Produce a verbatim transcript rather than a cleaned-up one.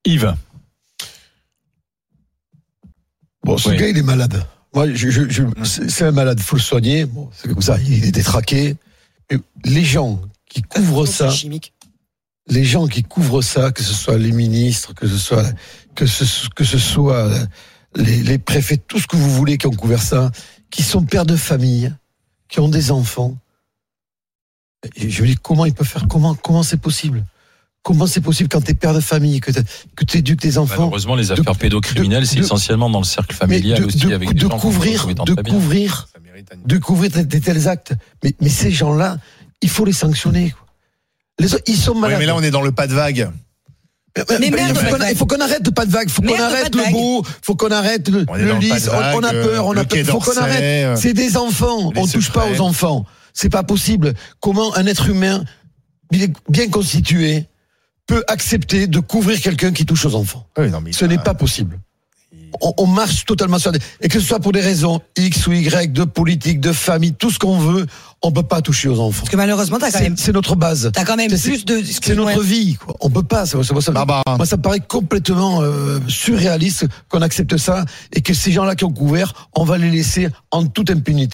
Yves. Bon, ce oui. gars, il est malade. Moi, je, je, je, c'est un malade, il faut le soigner. Bon, c'est comme ça, il est détraqué. Mais les gens qui couvrent ça, chimique. les gens qui couvrent ça, que ce soit les ministres, que ce soit, que ce, que ce soit les, les préfets, tout ce que vous voulez qui ont couvert ça, qui sont pères de famille, qui ont des enfants. Et je me dis, comment ils peuvent faire, comment, comment c'est possible? Comment c'est possible quand t'es père de famille, que tu éduques tes enfants? Malheureusement, les affaires de, pédocriminelles, de, c'est de, essentiellement dans le cercle familial de, aussi, de, avec de des gens couvrir, de couvrir, de couvrir des tels actes. Mais, mais ces gens-là, il faut les sanctionner. Les, ils sont malades. Oui, mais là, on est dans le pas de vague. Mais, mais, mais il, faut qu'on, il faut qu'on arrête de pas de vague. Il faut qu'on arrête le beau. Il faut qu'on arrête le, le lisse. On, on a peur. On a peur. Il faut qu'on arrête. C'est des enfants. On ne touche pas aux enfants. C'est pas possible. Comment un être humain bien constitué peut accepter de couvrir quelqu'un qui touche aux enfants? Oui, non, mais ce n'est pas possible. On, on marche totalement sur des... Et que ce soit pour des raisons X ou Y, de politique, de famille, tout ce qu'on veut, on peut pas toucher aux enfants. Parce que malheureusement, t'as quand c'est, même... C'est notre base. T'as quand même c'est, plus de... C'est notre vie, quoi. On peut pas. Ça, ça, ça, bah bah. Moi, ça me paraît complètement euh, surréaliste qu'on accepte ça et que ces gens-là qui ont couvert, on va les laisser en toute impunité.